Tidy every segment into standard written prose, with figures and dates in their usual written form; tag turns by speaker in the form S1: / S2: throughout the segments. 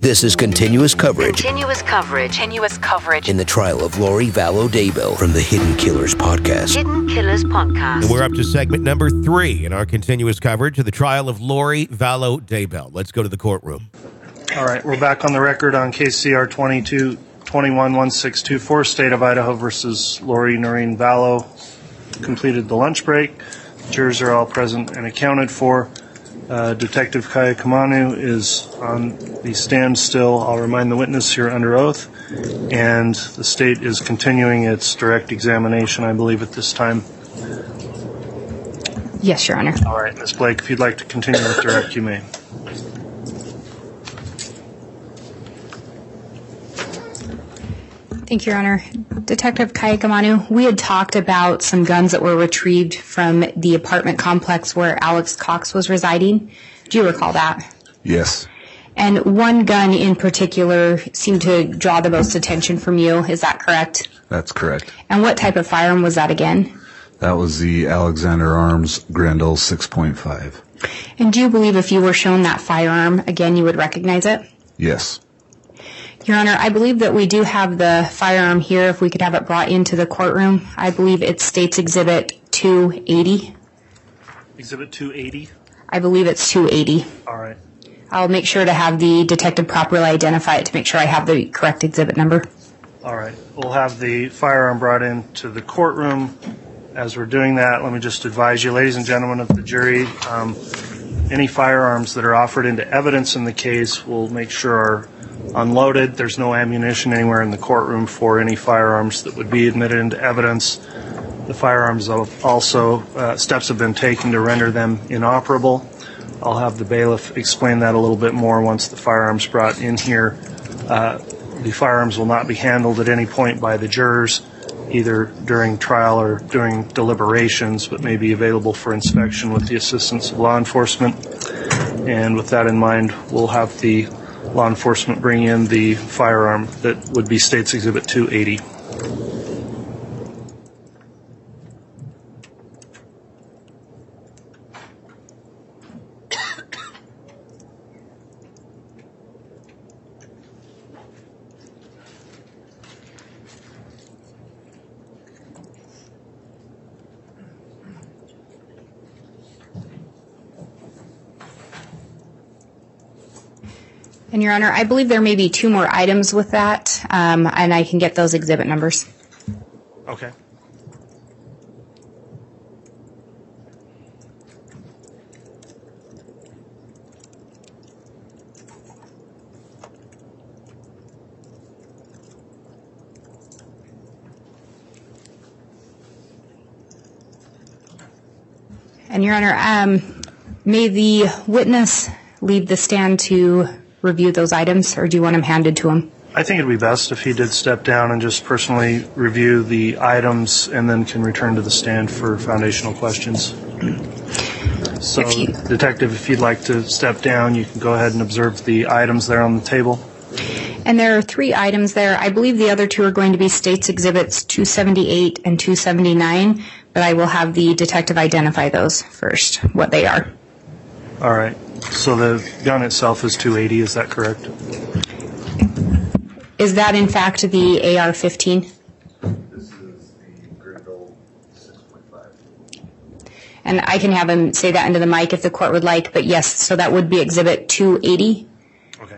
S1: This is continuous coverage.
S2: Continuous coverage.
S1: In the trial of Lori Vallow Daybell from the Hidden Killers podcast.
S3: And we're up to segment number 3 in our continuous coverage of the trial of Lori Vallow Daybell. Let's go to the courtroom.
S4: All right, we're back on the record on KCR 22-21-1624, State of Idaho versus Lori Noreen Vallow. Completed the lunch break. Jurors are all present and accounted for. Detective Kaya Kamanu is on the stand still. I'll remind the witness you're under oath. And the state is continuing its direct examination, I believe, at this time.
S5: Yes, Your Honor.
S4: All right, Ms. Blake, if you'd like to continue with direct, you may.
S5: Thank you, Your Honor. Detective Kaya Kamanu, we had talked about some guns that were retrieved from the apartment complex where Alex Cox was residing. Do you recall that?
S6: Yes.
S5: And one gun in particular seemed to draw the most attention from you. Is that correct?
S6: That's correct.
S5: And what type of firearm was that again?
S6: That was the Alexander Arms Grendel 6.5.
S5: And do you believe if you were shown that firearm again, you would recognize it?
S6: Yes.
S5: Your Honor, I believe that we do have the firearm here. If we could have it brought into the courtroom. I believe it's State's Exhibit 280.
S4: Exhibit 280?
S5: I believe it's 280.
S4: All right.
S5: I'll make sure to have the detective properly identify it to make sure I have the correct exhibit number.
S4: All right. We'll have the firearm brought into the courtroom. As we're doing that, let me just advise you, ladies and gentlemen of the jury, any firearms that are offered into evidence in the case we'll make sure are unloaded. There's no ammunition anywhere in the courtroom for any firearms that would be admitted into evidence. The firearms also, steps have been taken to render them inoperable. I'll have the bailiff explain that a little bit more once the firearms brought in here. The firearms will not be handled at any point by the jurors, either during trial or during deliberations, but may be available for inspection with the assistance of law enforcement. And with that in mind, we'll have the law enforcement bring in the firearm that would be State's Exhibit 280.
S5: And Your Honor, I believe there may be 2 more items with that, and I can get those exhibit numbers.
S4: Okay.
S5: And Your Honor, may the witness leave the stand to review those items, or do you want them handed to him?
S4: I think it'd be best if he did step down and just personally review the items and then can return to the stand for foundational questions. So, Detective, if you'd like to step down, you can go ahead and observe the items there on the table.
S5: And there are 3 items there. I believe the other 2 are going to be State's Exhibits 278 and 279, but I will have the detective identify those first, what they are.
S4: All right. So the gun itself is 280, is that correct?
S5: Is that in fact the AR-15?
S6: This is the Grendel 6.5.
S5: And I can have him say that into the mic if the court would like, but yes, so that would be Exhibit 280.
S4: Okay.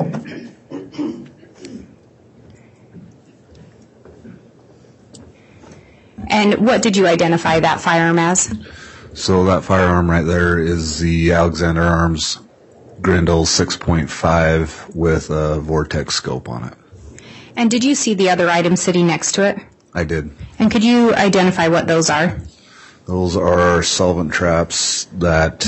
S5: And what did you identify that firearm as?
S6: So that firearm right there is the Alexander Arms Grendel 6.5 with a Vortex scope on it.
S5: And did you see the other item sitting next to it?
S6: I did.
S5: And could you identify what those are?
S6: Those are solvent traps that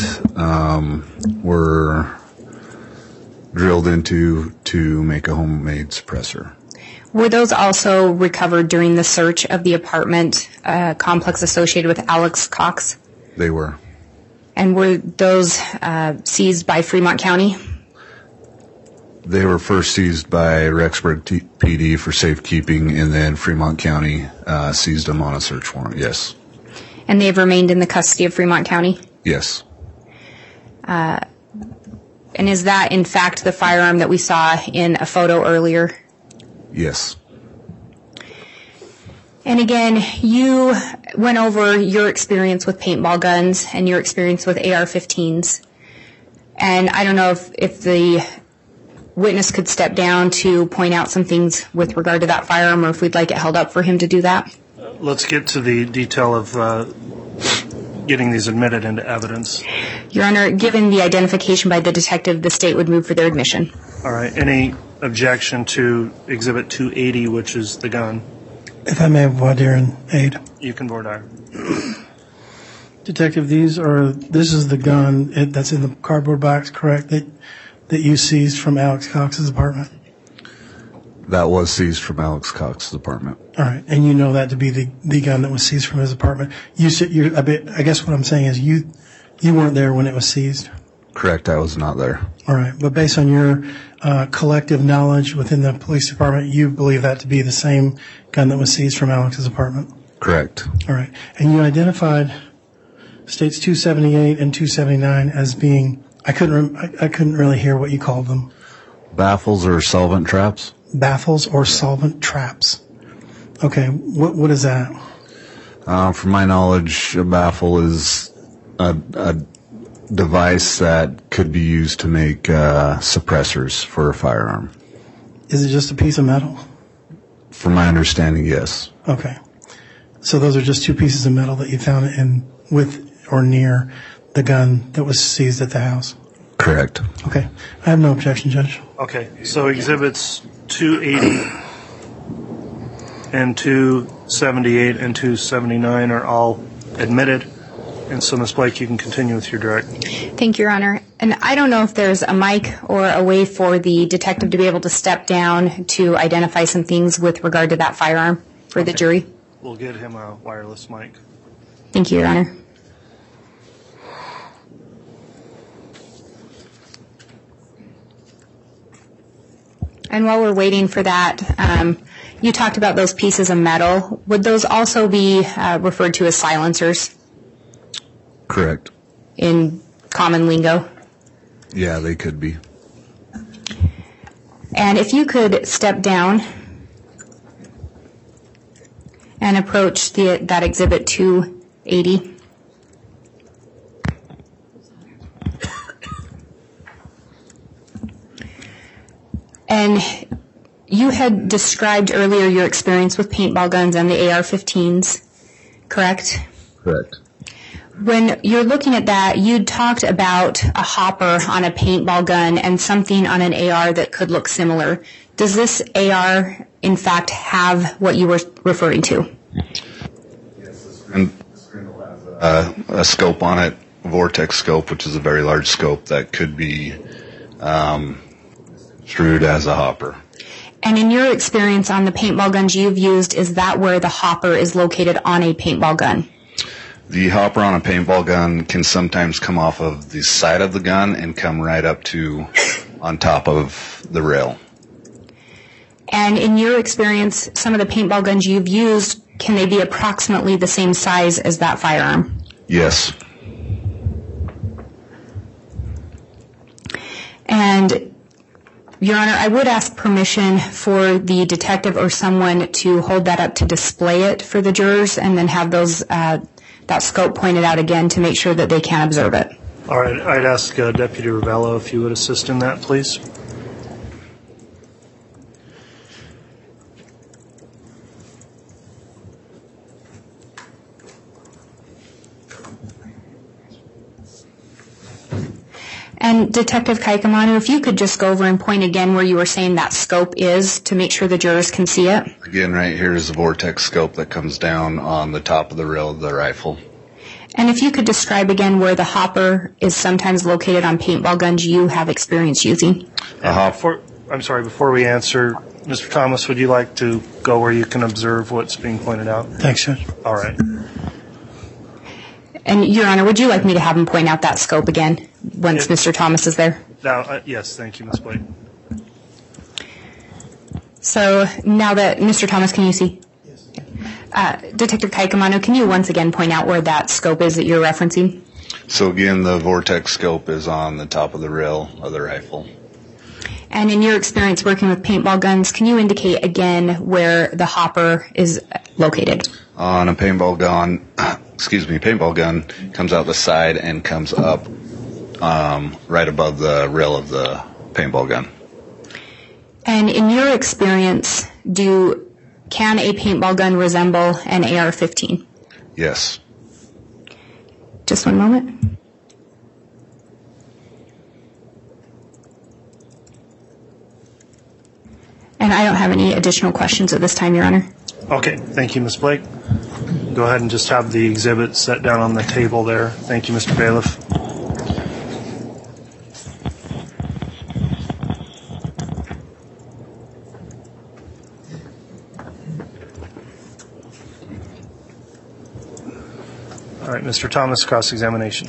S6: were drilled into to make a homemade suppressor.
S5: Were those also recovered during the search of the apartment complex associated with Alex Cox?
S6: They were.
S5: And were those seized by Fremont County?
S6: They were first seized by Rexburg PD for safekeeping, and then Fremont County seized them on a search warrant, yes.
S5: And they've remained in the custody of Fremont County?
S6: Yes.
S5: And is that, in fact, the firearm that we saw in a photo earlier?
S6: Yes.
S5: And again, you went over your experience with paintball guns and your experience with AR-15s. And I don't know if the witness could step down to point out some things with regard to that firearm, or if we'd like it held up for him to do that.
S4: Let's get to the detail of getting these admitted into evidence.
S5: Your Honor, given the identification by the detective, the state would move for their admission.
S4: All right. Any objection to Exhibit 280, which is the gun?
S7: If I may voir dire and aid.
S4: You can voir dire.
S7: Detective, this is the gun that's in the cardboard box, correct, that you seized from Alex Cox's apartment?
S6: That was seized from Alex Cox's apartment.
S7: All right, and you know that to be the gun that was seized from his apartment. I guess what I'm saying is you weren't there when it was seized?
S6: Correct, I was not there.
S7: All right, but based on your collective knowledge within the police department, you believe that to be the same gun that was seized from Alex's apartment?
S6: Correct.
S7: All right, and you identified states 278 and 279 as being, I couldn't really hear what you called them.
S6: Baffles or solvent traps?
S7: Baffles or solvent traps. Okay, what is that?
S6: From my knowledge, a baffle is a device that could be used to make suppressors for a firearm.
S7: Is it just a piece of metal?
S6: From my understanding, yes.
S7: Okay. So those are just two pieces of metal that you found with or near the gun that was seized at the house?
S6: Correct.
S7: Okay. I have no objection, Judge.
S4: Okay. So Exhibits 280 and 278 and 279 are all admitted. And so, Ms. Blake, you can continue with your direct.
S5: Thank you, Your Honor. And I don't know if there's a mic or a way for the detective to be able to step down to identify some things with regard to that firearm for the jury.
S4: We'll get him a wireless mic.
S5: Thank you, Your Honor. And while we're waiting for that, you talked about those pieces of metal. Would those also be referred to as silencers?
S6: Correct.
S5: In common lingo?
S6: Yeah, they could be.
S5: And if you could step down and approach that Exhibit 280. And you had described earlier your experience with paintball guns and the AR-15s, correct?
S6: Correct.
S5: When you're looking at that, you talked about a hopper on a paintball gun and something on an AR that could look similar. Does this AR, in fact, have what you were referring to?
S6: Yes, this Grindle has a scope on it, a vortex scope, which is a very large scope that could be construed as a hopper.
S5: And in your experience on the paintball guns you've used, is that where the hopper is located on a paintball gun?
S6: The hopper on a paintball gun can sometimes come off of the side of the gun and come right up to on top of the rail.
S5: And in your experience, some of the paintball guns you've used, can they be approximately the same size as that firearm?
S6: Yes.
S5: And, Your Honor, I would ask permission for the detective or someone to hold that up to display it for the jurors and then have those that scope pointed out again to make sure that they can observe it.
S4: All right. I'd ask Deputy Ravello if you would assist in that, please.
S5: And Detective Kaikamanu, if you could just go over and point again where you were saying that scope is to make sure the jurors can see it.
S6: Again, right here is the vortex scope that comes down on the top of the rail of the rifle.
S5: And if you could describe again where the hopper is sometimes located on paintball guns you have experience using.
S4: Before we answer, Mr. Thomas, would you like to go where you can observe what's being pointed out?
S7: Thanks, Judge.
S4: All right.
S5: And, Your Honor, would you like me to have him point out that scope again once Mr. Thomas is there?
S4: Now, yes, thank you, Ms. Blake.
S5: So now that Mr. Thomas, can you see? Yes. Detective Kaikamanu, can you once again point out where that scope is that you're referencing?
S6: So again, the vortex scope is on the top of the rail of the rifle.
S5: And in your experience working with paintball guns, can you indicate again where the hopper is located?
S6: On a paintball gun, paintball gun comes out the side and comes up right above the rail of the paintball gun.
S5: And in your experience, can a paintball gun resemble an AR-15?
S6: Yes.
S5: Just one moment. And I don't have any additional questions at this time, Your Honor.
S4: Okay, thank you, Ms. Blake. Go ahead and just have the exhibit set down on the table there. Thank you, Mr. Bailiff. All right, Mr. Thomas, cross-examination.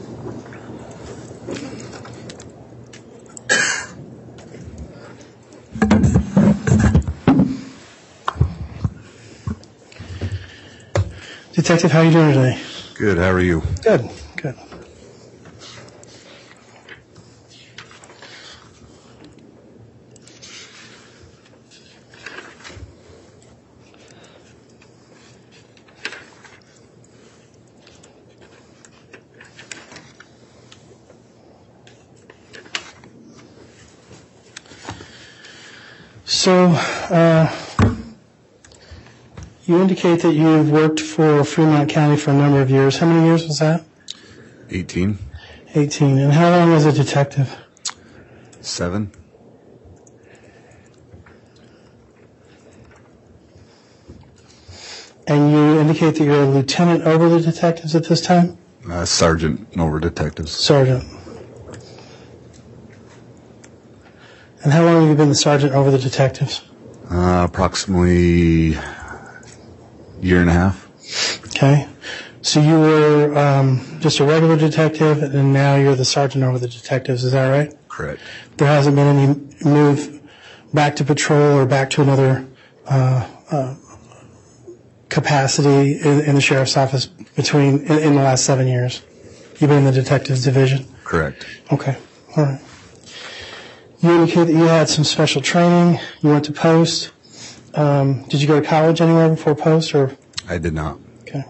S7: Detective, how are you doing today?
S6: Good. How are you?
S7: Good, good. So, you indicate that you've worked for Fremont County for a number of years. How many years was that?
S6: 18.
S7: 18. And how long was a detective?
S6: 7.
S7: And you indicate that you're a lieutenant over the detectives at this time?
S6: Sergeant over detectives.
S7: Sergeant. And how long have you been the sergeant over the detectives?
S6: Approximately year and a half.
S7: Okay. So you were just a regular detective, and now you're the sergeant over the detectives. Is that right?
S6: Correct.
S7: There hasn't been any move back to patrol or back to another capacity in the sheriff's office in the last 7 years. You've been in the detectives division?
S6: Correct.
S7: Okay. All right. You indicate that you had some special training. You went to Post. Did you go to college anywhere before Post, or?
S6: I did not.
S7: Okay.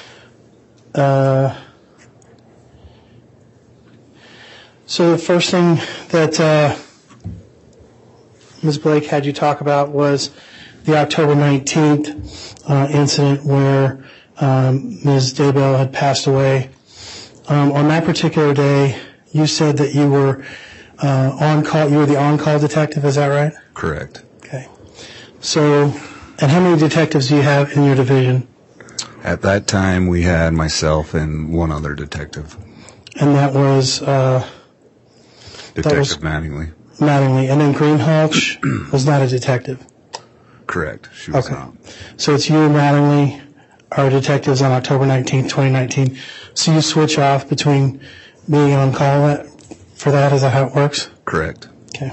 S7: So the first thing that Ms. Blake had you talk about was the October 19th incident where Ms. Daybell had passed away. On that particular day, you said that you were on call. You were the on-call detective. Is that right?
S6: Correct.
S7: Okay. So, and how many detectives do you have in your division?
S6: At that time, we had myself and one other detective.
S7: And that was
S6: Detective Mattingly.
S7: Mattingly. And then Greenhalgh was not a detective.
S6: Correct. She was
S7: Okay.
S6: not.
S7: So it's you and Mattingly are detectives on October 19th, 2019. So you switch off between being on call for that? Is that how it works?
S6: Correct.
S7: Okay.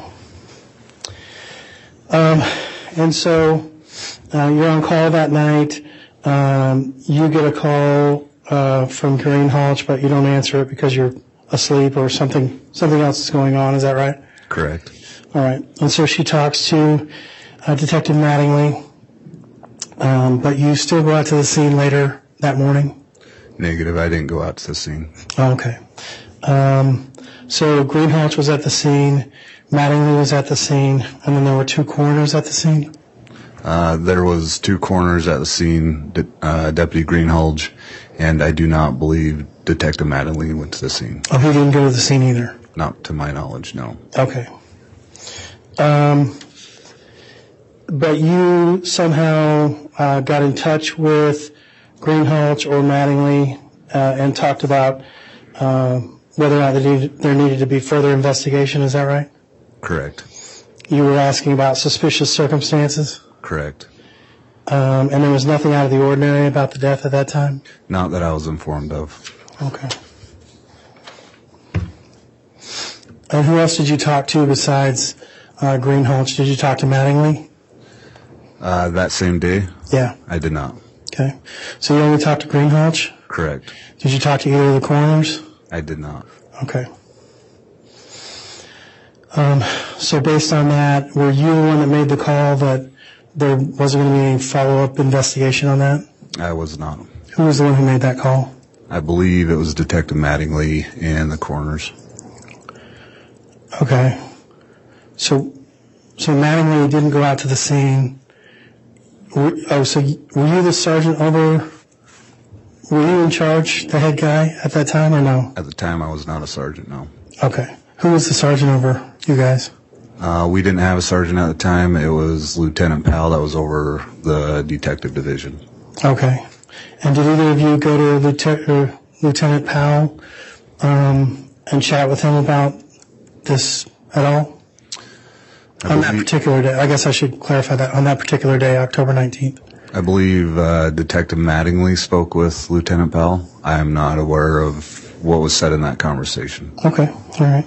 S7: And so you're on call that night. You get a call from Greenhalgh, but you don't answer it because you're asleep or something else is going on. Is that right?
S6: Correct.
S7: All right. And so she talks to Detective Mattingly, but you still go out to the scene later that morning?
S6: Negative. I didn't go out to the scene.
S7: Oh, okay. So Greenhalgh was at the scene, Mattingly was at the scene, and then there were 2 coroners at the scene?
S6: There was 2 coroners at the scene, Deputy Greenhalgh, and I do not believe Detective Mattingly went to the scene.
S7: Oh, he didn't go to the scene either?
S6: Not to my knowledge, no.
S7: Okay. But you somehow got in touch with Greenhalgh or Mattingly and talked about whether or not there needed to be further investigation, is that right?
S6: Correct.
S7: You were asking about suspicious circumstances?
S6: Correct.
S7: And there was nothing out of the ordinary about the death at that time?
S6: Not that I was informed of.
S7: Okay. And who else did you talk to besides Greenhalgh? Did you talk to Mattingly?
S6: That same day?
S7: Yeah.
S6: I did not.
S7: Okay. So you only talked to Greenhalgh?
S6: Correct.
S7: Did you talk to either of the coroners?
S6: I did not.
S7: Okay. So based on that, were you the one that made the call that there wasn't going to be any follow-up investigation on that?
S6: I was not.
S7: Who was the one who made that call?
S6: I believe it was Detective Mattingly and the coroners.
S7: Okay. So Mattingly didn't go out to the scene. Were you the sergeant over? Were you in charge, the head guy at that time, or no?
S6: At the time, I was not a sergeant, no.
S7: Okay. Who was the sergeant over you guys?
S6: We didn't have a sergeant at the time. It was Lieutenant Powell that was over the detective division.
S7: Okay. And did either of you go to Lieutenant Powell and chat with him about this at all? On that particular day, I guess I should clarify that. On that particular day, October 19th.
S6: I believe Detective Mattingly spoke with Lieutenant Powell. I am not aware of what was said in that conversation.
S7: Okay, all right.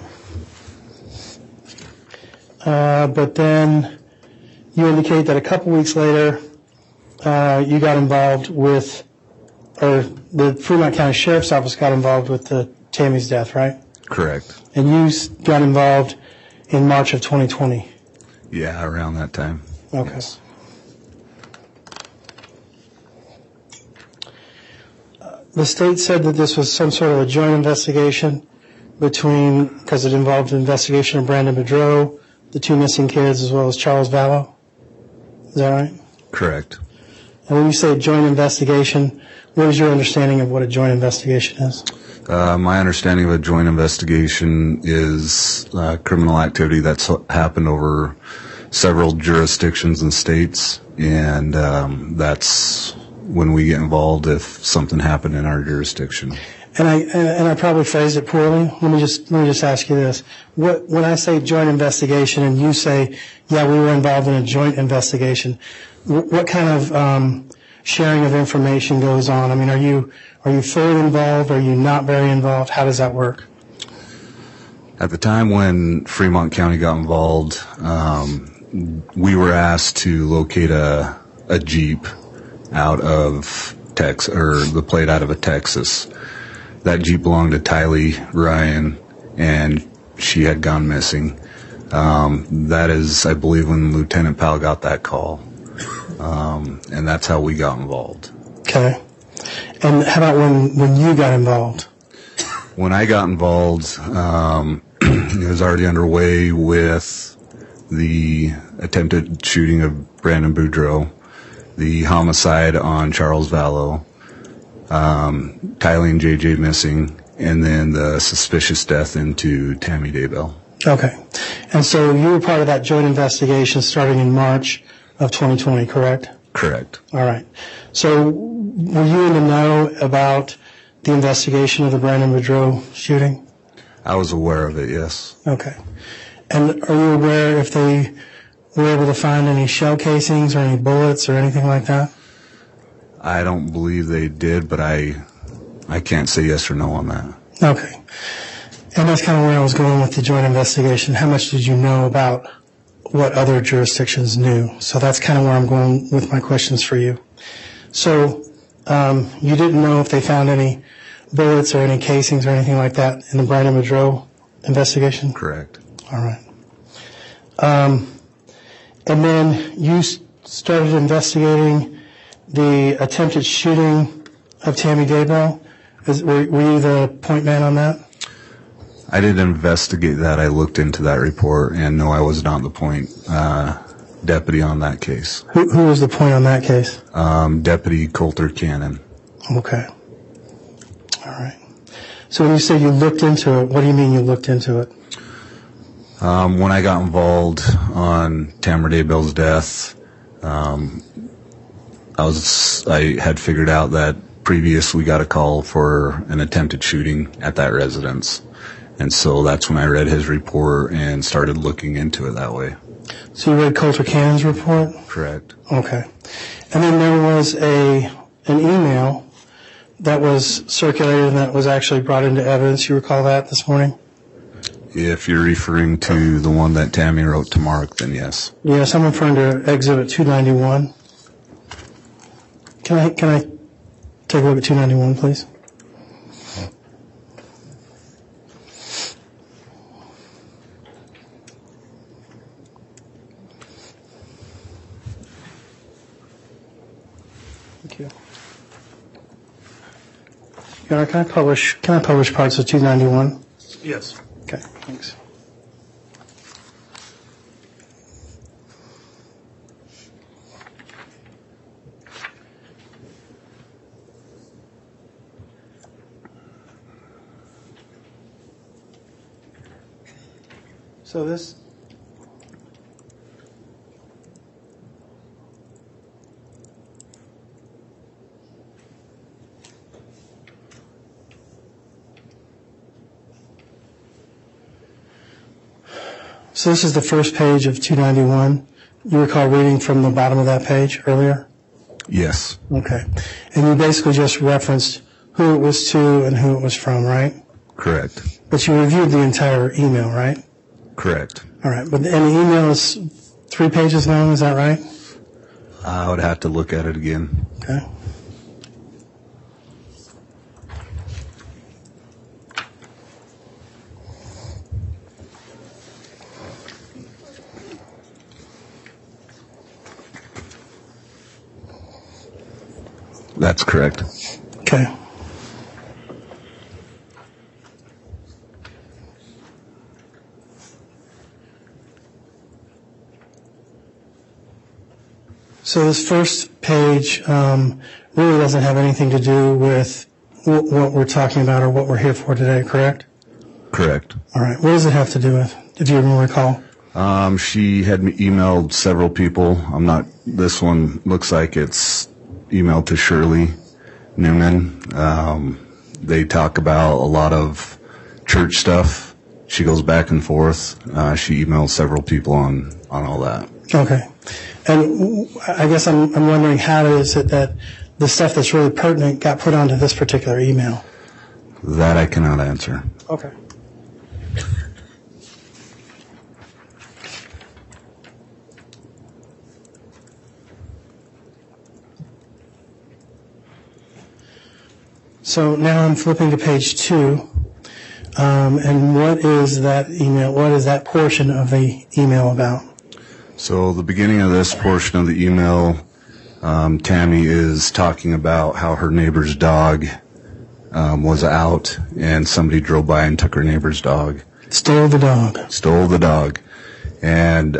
S7: But then you indicate that a couple weeks later, you got involved with, or the Fremont County Sheriff's Office got involved with Tammy's death, right?
S6: Correct.
S7: And you got involved in March of 2020.
S6: Yeah, around that time.
S7: Okay.
S6: Yes.
S7: The state said that this was some sort of a joint investigation because it involved an investigation of Brandon Boudreaux, the two missing kids, as well as Charles Vallow. Is that right?
S6: Correct.
S7: And when you say joint investigation, what is your understanding of what a joint investigation is?
S6: My understanding of a joint investigation is criminal activity that's happened over several jurisdictions and states, and that's when we get involved if something happened in our jurisdiction.
S7: And I probably phrased it poorly. Let me just ask you this: when I say joint investigation, and you say, yeah, we were involved in a joint investigation, what kind of sharing of information goes on? I mean, are you fully involved? Are you not very involved? How does that work?
S6: At the time when Fremont County got involved, we were asked to locate a Jeep out of Texas, or the plate out of a Texas. That Jeep belonged to Tylee Ryan, and she had gone missing. That is, I believe, when Lieutenant Powell got that call. And that's how we got involved.
S7: Okay. And how about when you got involved?
S6: When I got involved, it was already underway with the attempted shooting of Brandon Boudreaux, the homicide on Charles Vallow, Tylee and JJ missing, and then the suspicious death into Tammy Daybell.
S7: Okay. And so you were part of that joint investigation starting in March of 2020, correct?
S6: Correct.
S7: All right. So were you in the know about the investigation of the Brandon Boudreaux shooting?
S6: I was aware of it, yes.
S7: Okay. And are you aware if they were able to find any shell casings or any bullets or anything like that?
S6: I don't believe they did, but I can't say yes or no on that.
S7: Okay. And that's kind of where I was going with the joint investigation. How much did you know about what other jurisdictions knew? So that's kind of where I'm going with my questions for you. So you didn't know if they found any bullets or any casings or anything like that in the Brandon Boudreaux investigation?
S6: Correct.
S7: All right. And then you started investigating the attempted shooting of Tammy Daybell. Were you the point man on that?
S6: I didn't investigate that. I looked into that report, and no, I was not the point deputy on that case.
S7: Who was the point on that case?
S6: Deputy Coulter Cannon.
S7: Okay. All right. So when you say you looked into it, what do you mean you looked into it?
S6: When I got involved on Tammy Daybell's death, I had figured out that previous we got a call for an attempted shooting at that residence. And so that's when I read his report and started looking into it that way.
S7: So you read Coulter Cannon's report?
S6: Correct.
S7: Okay. And then there was an email that was circulated and that was actually brought into evidence. You recall that this morning?
S6: If you're referring to the one that Tammy wrote to Mark, then yes.
S7: Yes, I'm referring to Exhibit 291. Can I take a look at 291, please? Thank you. Your Honor, can I publish parts of 291?
S4: Yes.
S7: Okay, thanks. So this. So this is the first page of 291. You recall reading from the bottom of that page earlier?
S6: Yes.
S7: Okay. And you basically just referenced who it was to and who it was from, right?
S6: Correct.
S7: But you reviewed the entire email, right?
S6: Correct.
S7: All right. But the email is 3 pages long, is that right?
S6: I would have to look at it again.
S7: Okay.
S6: That's correct.
S7: Okay. So this first page really doesn't have anything to do with what we're talking about or what we're here for today, correct?
S6: Correct.
S7: All right. What does it have to do with, if you even recall?
S6: She had emailed several people. This one looks like it's emailed to Shirley Newman. They talk about a lot of church stuff. She goes back and forth. She emailed several people on all that.
S7: Okay. And I guess I'm wondering, how is it that the stuff that's really pertinent got put onto this particular email?
S6: That I cannot answer.
S7: Okay. So now I'm flipping to page 2, and what is that email? What is that portion of the email about?
S6: So the beginning of this portion of the email, Tammy is talking about how her neighbor's dog was out, and somebody drove by and took her neighbor's dog.
S7: Stole the dog.
S6: Stole the dog. And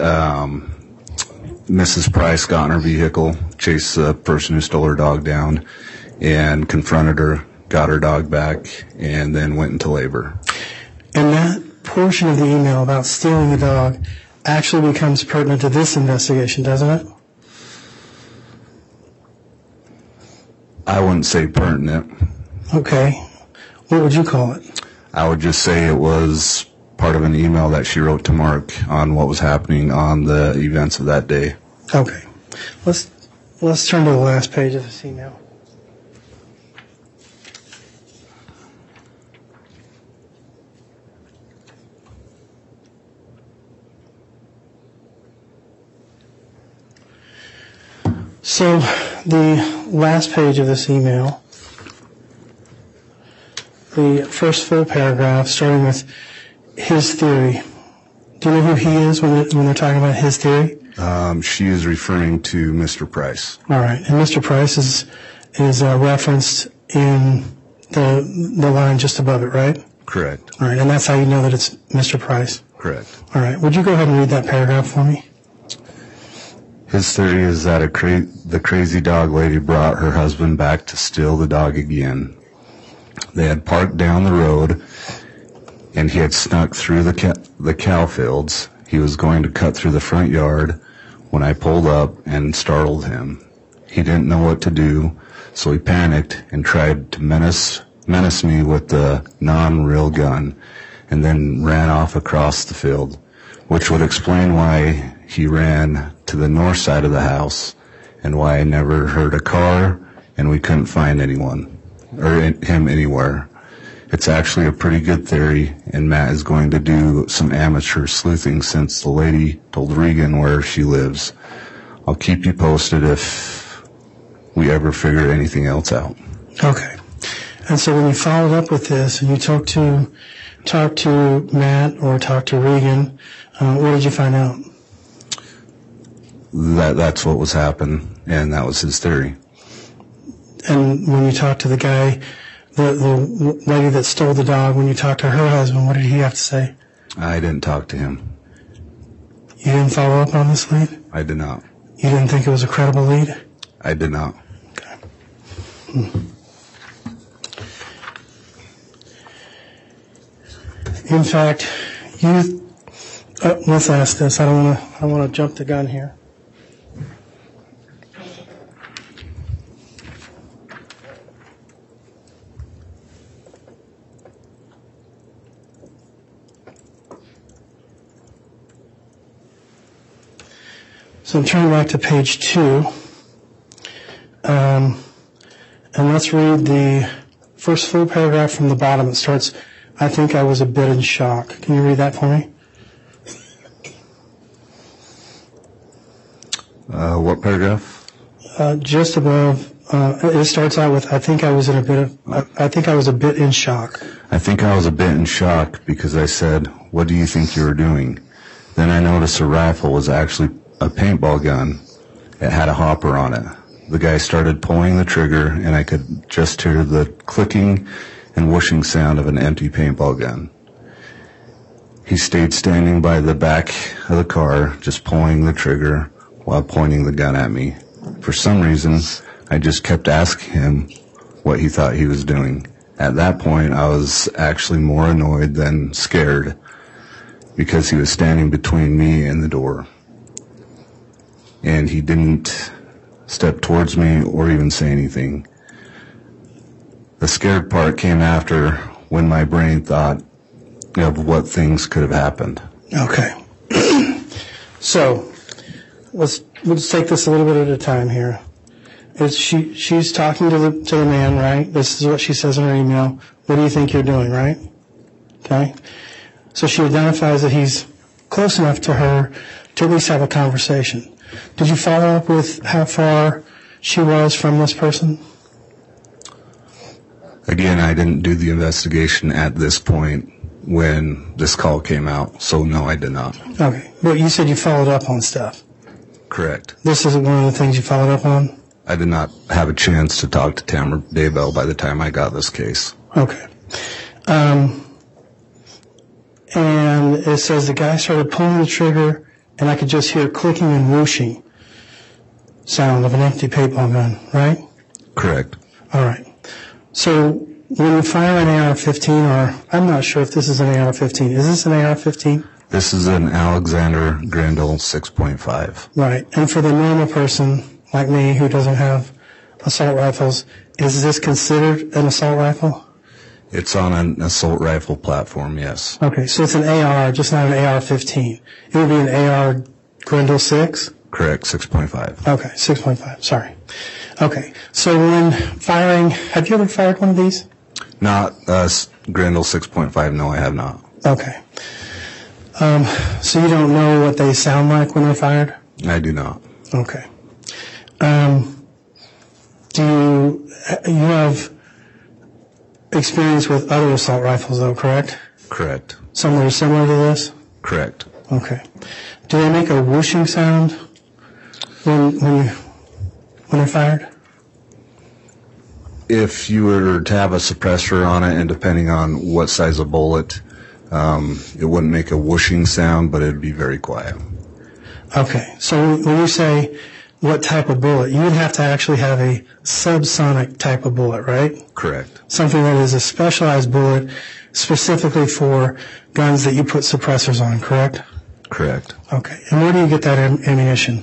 S6: Mrs. Price got in her vehicle, chased the person who stole her dog down, and confronted her, got her dog back, and then went into labor.
S7: And that portion of the email about stealing the dog actually becomes pertinent to this investigation, doesn't it?
S6: I wouldn't say pertinent.
S7: Okay. What would you call it?
S6: I would just say it was part of an email that she wrote to Mark on what was happening on the events of that day.
S7: Okay. Let's turn to the last page of this email. So the last page of this email, the first full paragraph, starting with his theory. Do you know who he is when they're talking about his theory?
S6: She is referring to Mr. Price.
S7: All right, and Mr. Price is referenced in the line just above it, right?
S6: Correct.
S7: All right, and that's how you know that it's Mr. Price.
S6: Correct.
S7: All right, would you go ahead and read that paragraph for me?
S6: His theory is that the crazy dog lady brought her husband back to steal the dog again. They had parked down the road, and he had snuck through the cow fields. He was going to cut through the front yard when I pulled up and startled him. He didn't know what to do, so he panicked and tried to menace me with the non-real gun, and then ran off across the field, which would explain why he ran to the north side of the house and why I never heard a car and we couldn't find anyone or him anywhere. It's actually a pretty good theory, and Matt is going to do some amateur sleuthing since the lady told Regan where she lives. I'll keep you posted if we ever figure anything else out.
S7: Okay. And so when you followed up with this and you talked to Matt or talked to Regan, what did you find out?
S6: That's what was happening, and that was his theory.
S7: And when you talked to the guy, the lady that stole the dog, when you talked to her husband, what did he have to say?
S6: I didn't talk to him.
S7: You didn't follow up on this lead?
S6: I did not.
S7: You didn't think it was a credible lead?
S6: I did not.
S7: Okay. In fact, let's ask this. I don't want to jump the gun here. So I'm turning back to page 2, and let's read the first full paragraph from the bottom. It starts, "I think I was a bit in shock." Can you read that for me?
S6: What paragraph?
S7: Just above. It starts out with, "I think I was a bit in shock."
S6: I think I was a bit in shock because I said, "What do you think you were doing?" Then I noticed the rifle was actually a paintball gun. It had a hopper on it. The guy started pulling the trigger, and I could just hear the clicking and whooshing sound of an empty paintball gun. He stayed standing by the back of the car, just pulling the trigger while pointing the gun at me. For some reason, I just kept asking him what he thought he was doing. At that point, I was actually more annoyed than scared because he was standing between me and the door. And he didn't step towards me or even say anything. The scared part came after, when my brain thought of what things could have happened.
S7: Okay. So, let's take this a little bit at a time here. She's talking to the man, right? This is what she says in her email. "What do you think you're doing," right? Okay. So she identifies that he's close enough to her to at least have a conversation. Did you follow up with how far she was from this person?
S6: Again, I didn't do the investigation at this point when this call came out, so no, I did not.
S7: Okay. But you said you followed up on stuff.
S6: Correct.
S7: This isn't one of the things you followed up on?
S6: I did not have a chance to talk to Tamara Daybell by the time I got this case.
S7: Okay. And it says the guy started pulling the trigger, and I could just hear clicking and whooshing sound of an empty paintball gun, right?
S6: Correct.
S7: All right. So when you fire an AR-15, or I'm not sure if this is an AR-15. Is this an AR-15?
S6: This is an Alexander Grendel 6.5.
S7: Right. And for the normal person like me who doesn't have assault rifles, is this considered an assault rifle?
S6: It's on an assault rifle platform, yes.
S7: Okay, so it's an AR, just not an AR-15. It would be an AR Grendel 6?
S6: Correct, 6.5.
S7: Okay, 6.5, sorry. Okay, so when firing, have you ever fired one of these?
S6: Not Grendel 6.5, no, I have not.
S7: Okay. So you don't know what they sound like when they're fired?
S6: I do not.
S7: Okay. Do you have experience with other assault rifles, though, correct?
S6: Correct.
S7: Some that are similar to this?
S6: Correct.
S7: Okay. Do they make a whooshing sound when they're fired?
S6: If you were to have a suppressor on it, and depending on what size of bullet, it wouldn't make a whooshing sound, but it'd be very quiet.
S7: Okay. So when you say what type of bullet, you would have to actually have a subsonic type of bullet, right?
S6: Correct.
S7: Something that is a specialized bullet specifically for guns that you put suppressors on, correct?
S6: Correct.
S7: Okay. And where do you get that ammunition?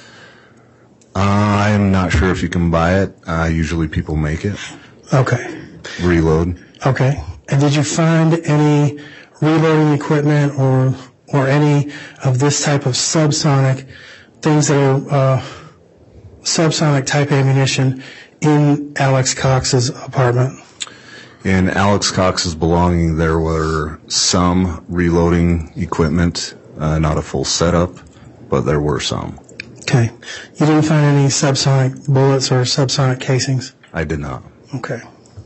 S6: I'm not sure if you can buy it. Usually people make it.
S7: Okay.
S6: Reload.
S7: Okay. And did you find any reloading equipment or any of this type of subsonic things that are subsonic type ammunition in Alex Cox's apartment?
S6: In Alex Cox's belonging, there were some reloading equipment, not a full setup, but there were some.
S7: Okay. You didn't find any subsonic bullets or subsonic casings?
S6: I did not.
S7: Okay.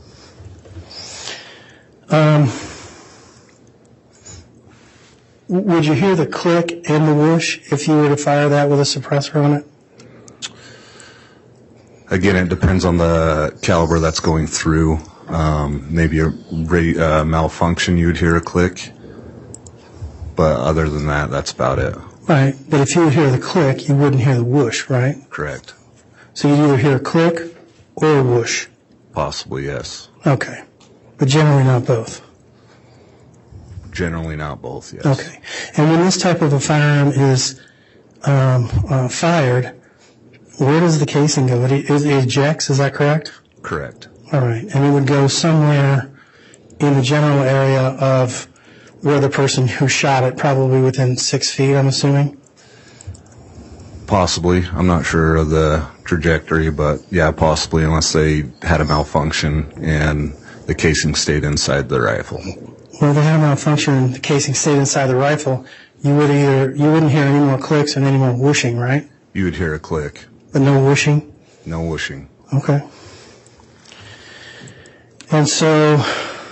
S7: Would you hear the click and the whoosh if you were to fire that with a suppressor on it?
S6: Again, it depends on the caliber that's going through. Maybe a malfunction, you would hear a click. But other than that, that's about it.
S7: Right, but if you would hear the click, you wouldn't hear the whoosh, right?
S6: Correct.
S7: So you'd either hear a click or a whoosh.
S6: Possibly, yes.
S7: Okay, but generally not both.
S6: Generally not both, yes.
S7: Okay, and when this type of a firearm is fired, where does the casing go? It ejects, is that correct?
S6: Correct.
S7: All right, and it would go somewhere in the general area of where the person who shot it, probably within 6 feet, I'm assuming?
S6: Possibly. I'm not sure of the trajectory, but yeah, possibly, unless they had a malfunction and the casing stayed inside the rifle.
S7: Well, if they had a malfunction and the casing stayed inside the rifle, you wouldn't hear any more clicks and any more whooshing, right?
S6: You would hear a click.
S7: But no whooshing?
S6: No whooshing.
S7: Okay. And so,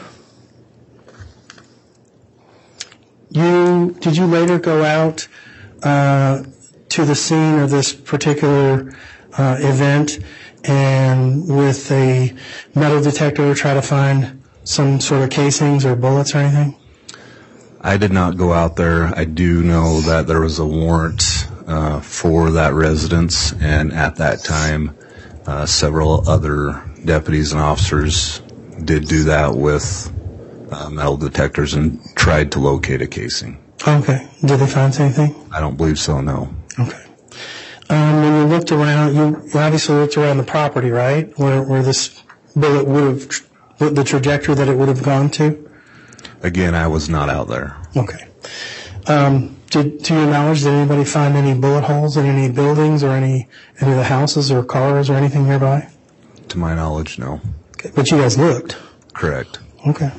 S7: did you later go out to the scene of this particular event and with a metal detector try to find some sort of casings or bullets or anything?
S6: I did not go out there. I do know that there was a warrant for that residence, and at that time, several other deputies and officers did do that with metal detectors and tried to locate a casing.
S7: Okay. Did they find anything?
S6: I don't believe so, no.
S7: Okay. When you looked around, you obviously looked around the property, right? Where this bullet would have, the trajectory that it would have gone to?
S6: Again, I was not out there.
S7: Okay. To your knowledge, did anybody find any bullet holes in any buildings or any of the houses or cars or anything nearby?
S6: To my knowledge, no.
S7: Okay. But you guys looked?
S6: Correct.
S7: Okay.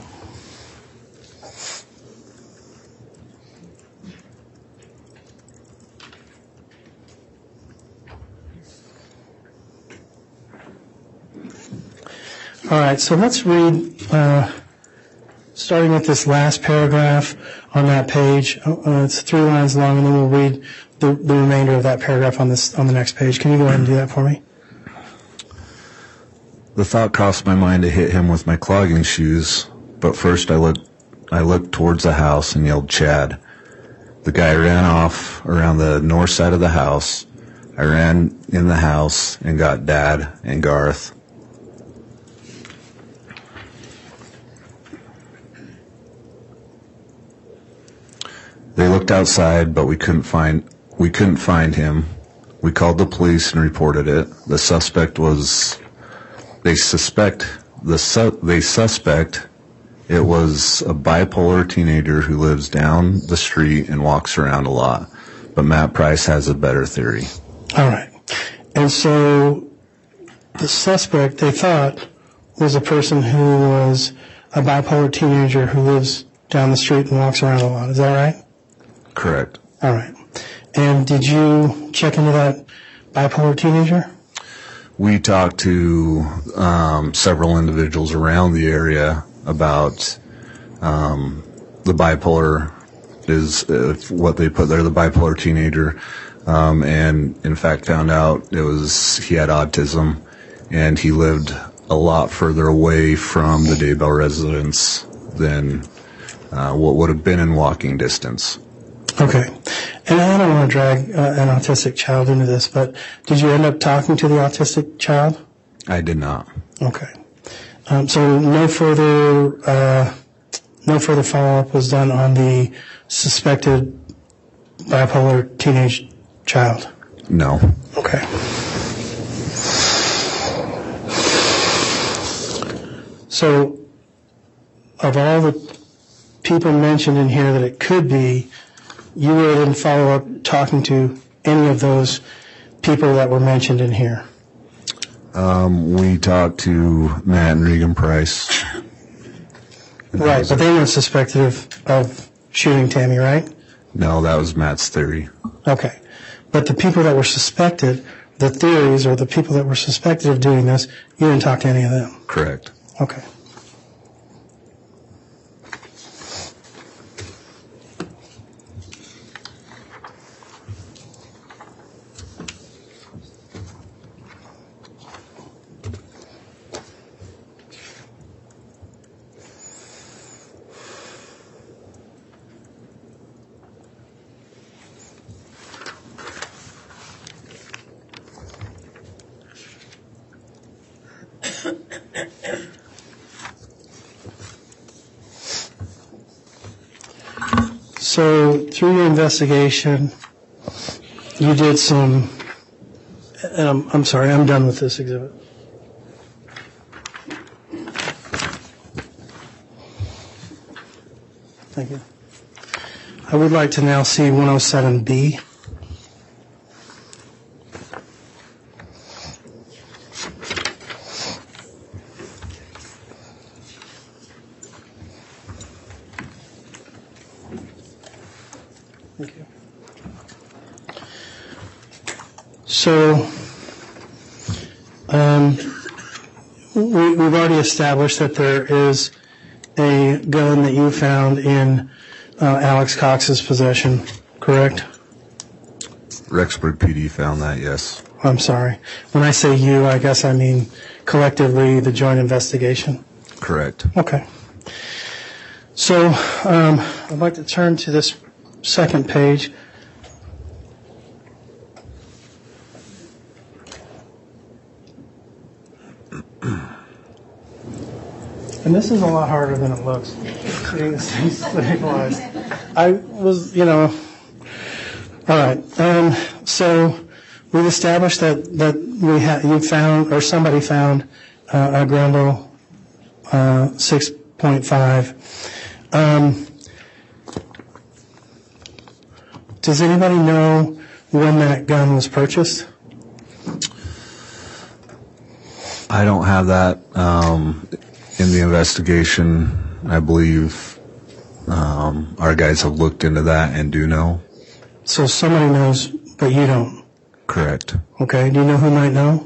S7: All right, so let's read, starting with this last paragraph on that page. It's 3 lines long, and then we'll read the remainder of that paragraph on the next page. Can you go ahead and do that for me?
S6: The thought crossed my mind to hit him with my clogging shoes, but first I looked towards the house and yelled, "Chad." The guy ran off around the north side of the house. I ran in the house and got Dad and Garth. They looked outside, but we couldn't find him. We called the police and reported it. They suspect it was a bipolar teenager who lives down the street and walks around a lot. But Matt Price has a better theory.
S7: All right. And so the suspect, they thought, was a person who was a bipolar teenager who lives down the street and walks around a lot. Is that right?
S6: Correct.
S7: All right. And did you check into that bipolar teenager?
S6: We talked to several individuals around the area about the bipolar is what they put there, the bipolar teenager, and in fact found out he had autism, and he lived a lot further away from the Daybell residence than what would have been in walking distance.
S7: Okay. And I don't want to drag an autistic child into this, but did you end up talking to the autistic child?
S6: I did not.
S7: Okay. So no further follow-up was done on the suspected bipolar teenage child?
S6: No.
S7: Okay. So of all the people mentioned in here that it could be, you really didn't follow up talking to any of those people that were mentioned in here?
S6: We talked to Matt and Regan Price.
S7: Right, but they weren't suspected of shooting Tammy, right?
S6: No, that was Matt's theory.
S7: Okay. But the people that were suspected, the theories or the people that were suspected of doing this, you didn't talk to any of them?
S6: Correct.
S7: Okay. So through your investigation, you did some, and I'm sorry, I'm done with this exhibit. Thank you. I would like to now see 107B. Thank you. So, we've already established that there is a gun that you found in Alex Cox's possession, correct?
S6: Rexburg PD found that, yes.
S7: I'm sorry. When I say you, I guess I mean collectively the joint investigation.
S6: Correct.
S7: Okay. So I'd like to turn to this second page. And this is a lot harder than it looks. Getting this thing stabilized. I was, all right. So we've established that you found, or somebody found, a Grendel 6.5. Does anybody know when that gun was purchased?
S6: I don't have that in the investigation. I believe our guys have looked into that and do know.
S7: So somebody knows, but you don't?
S6: Correct.
S7: Okay. Do you know who might know?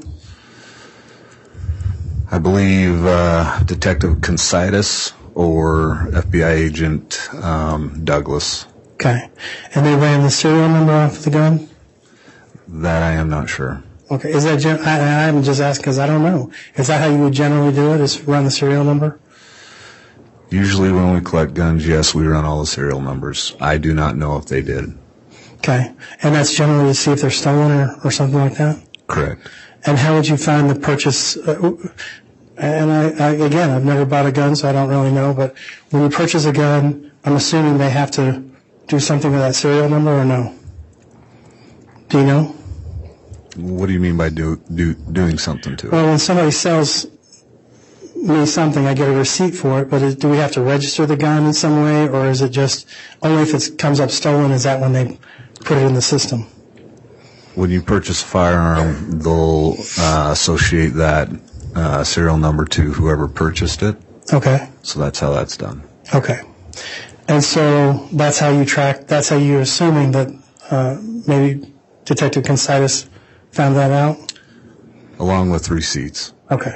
S6: I believe Detective Consitis or FBI Agent Douglas.
S7: Okay. And they ran the serial number off of the gun?
S6: That I am not sure.
S7: Okay. Is that I'm just asking because I don't know. Is that how you would generally do it, is run the serial number?
S6: Usually when we collect guns, yes, we run all the serial numbers. I do not know if they did.
S7: Okay. And that's generally to see if they're stolen or something like that?
S6: Correct.
S7: And how would you find the purchase? And again, I've never bought a gun, so I don't really know. But when you purchase a gun, I'm assuming they have to do something with that serial number, or no? Do you know?
S6: What do you mean by doing something to it?
S7: Well, when somebody sells me something, I get a receipt for it. But do we have to register the gun in some way, or is it just only if it comes up stolen? Is that when they put it in the system?
S6: When you purchase a firearm, they'll associate that serial number to whoever purchased it.
S7: Okay.
S6: So that's how that's done.
S7: Okay. And so that's how you track, that's how you're assuming that maybe Detective Consitis found that out?
S6: Along with receipts.
S7: Okay.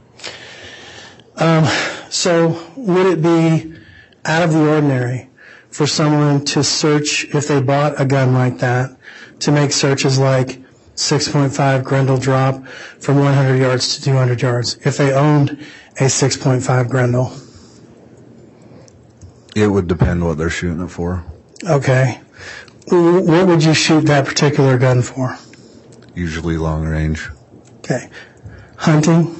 S7: So would it be out of the ordinary for someone to search, if they bought a gun like that, to make searches like 6.5 Grendel drop from 100 yards to 200 yards, if they owned a 6.5 Grendel?
S6: It would depend what they're shooting it for.
S7: Okay. What would you shoot that particular gun for?
S6: Usually long range.
S7: Okay. Hunting?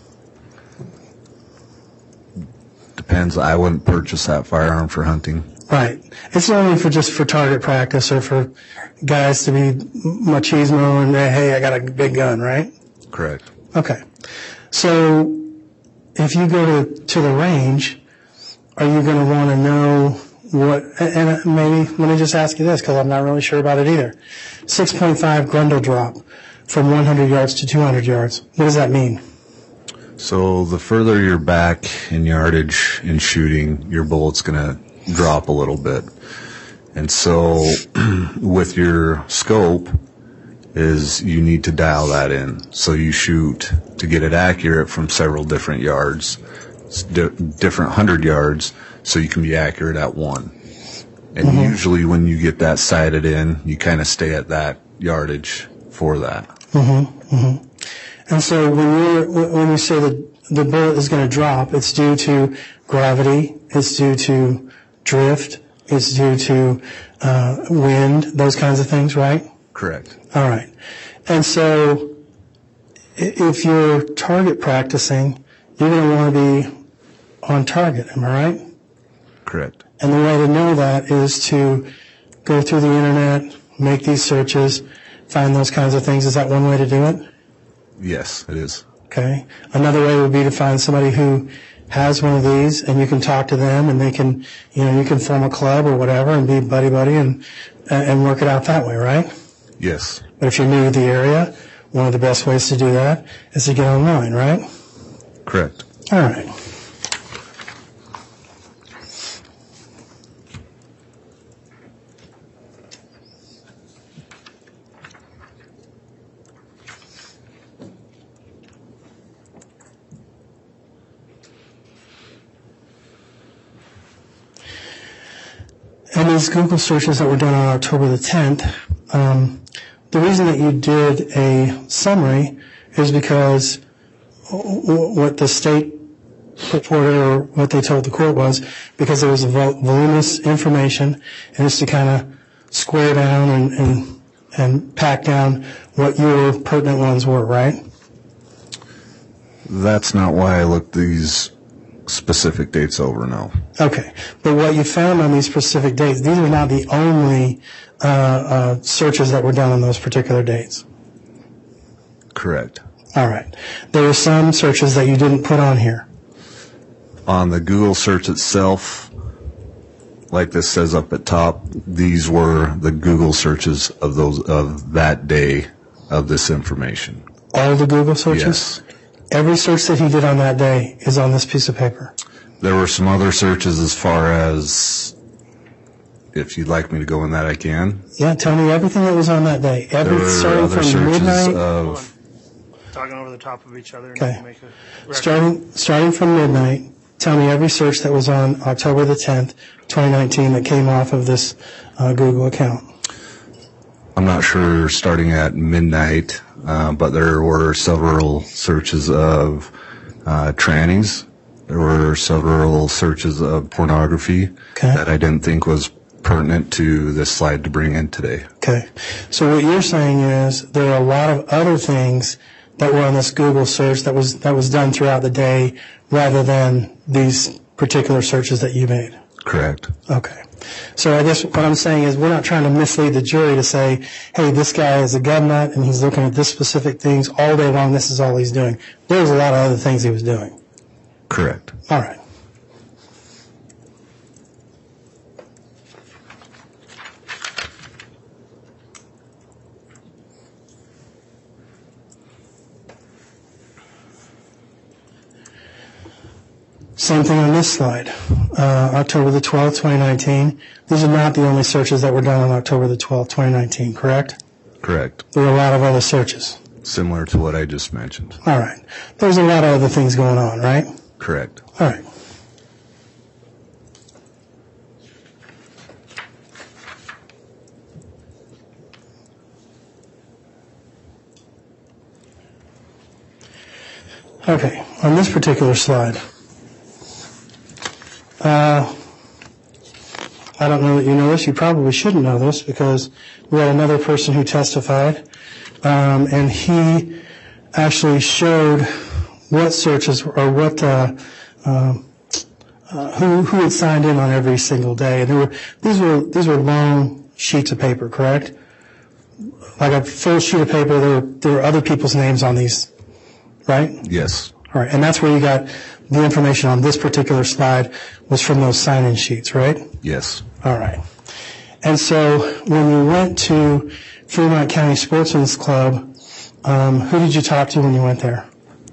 S6: Depends. I wouldn't purchase that firearm for hunting.
S7: Right. It's only just for target practice or for guys to be machismo and, hey, I got a big gun, right?
S6: Correct.
S7: Okay. So if you go to the range, are you going to want to know what, and maybe, let me just ask you this because I'm not really sure about it either. 6.5 Grendel drop from 100 yards to 200 yards. What does that mean?
S6: So the further you're back in yardage in shooting, your bullet's going to drop a little bit. And so with your scope is you need to dial that in. So you shoot to get it accurate from several different yards, different 100 yards, so you can be accurate at one. And usually when you get that sighted in, you kind of stay at that yardage for that.
S7: And so when you say that the bullet is going to drop, it's due to gravity, it's due to drift, it's due to wind, those kinds of things, right?
S6: Correct.
S7: All right. And so if you're target practicing, you're going to want to be on target, am I right?
S6: Correct.
S7: And the way to know that is to go through the internet, make these searches, find those kinds of things. Is that one way to do it?
S6: Yes, it is.
S7: Okay. Another way would be to find somebody who has one of these, and you can talk to them, and they can, you can form a club or whatever and be buddy-buddy and work it out that way, right?
S6: Yes.
S7: But if you're new to the area, one of the best ways to do that is to get online, right?
S6: Correct.
S7: All right. And these Google searches that were done on October the 10th, the reason that you did a summary is because what the state reported or what they told the court was because there was voluminous information, and it's to kind of square down and pack down what your pertinent ones were, right?
S6: That's not why I looked these specific dates over, no.
S7: Okay. But what you found on these specific dates, these are not the only searches that were done on those particular dates.
S6: Correct.
S7: All right. There were some searches that you didn't put on here.
S6: On the Google search itself, like this says up at top, these were the Google searches of that day of this information.
S7: All the Google searches?
S6: Yes.
S7: Every search that he did on that day is on this piece of paper.
S6: There were some other searches as far as, if you'd like me to go in that, I can.
S7: Yeah, tell me everything that was on that day.
S6: There were other searches of...
S4: Talking over the top of each other. And
S7: Okay.
S4: make a record.
S7: Starting from midnight, tell me every search that was on October the 10th, 2019 that came off of this Google account.
S6: I'm not sure starting at midnight, but there were several searches of trannies. There were several searches of pornography that I didn't think was pertinent to this slide to bring in today.
S7: Okay. So what you're saying is there are a lot of other things that were on this Google search that was done throughout the day rather than these particular searches that you made.
S6: Correct.
S7: Okay. So I guess what I'm saying is we're not trying to mislead the jury to say, hey, this guy is a gun nut and he's looking at this specific things all day long. This is all he's doing. There was a lot of other things he was doing.
S6: Correct.
S7: All right. Same thing on this slide. October the 12th, 2019. These are not the only searches that were done on October the 12th, 2019, correct?
S6: Correct.
S7: There were a lot of other searches.
S6: Similar to what I just mentioned.
S7: All right. There's a lot of other things going on, right?
S6: Correct.
S7: All right. Okay. On this particular slide, I don't know that you know this. You probably shouldn't know this because we had another person who testified, and he actually showed what searches or what who had signed in on every single day. And these were long sheets of paper, correct? Like a full sheet of paper. There were other people's names on these, right?
S6: Yes.
S7: All right, and that's where you got the information on this particular slide was from those sign-in sheets, right?
S6: Yes.
S7: All right. And so when you went to Fremont County Sportsman's Club, who did you talk to when you went there?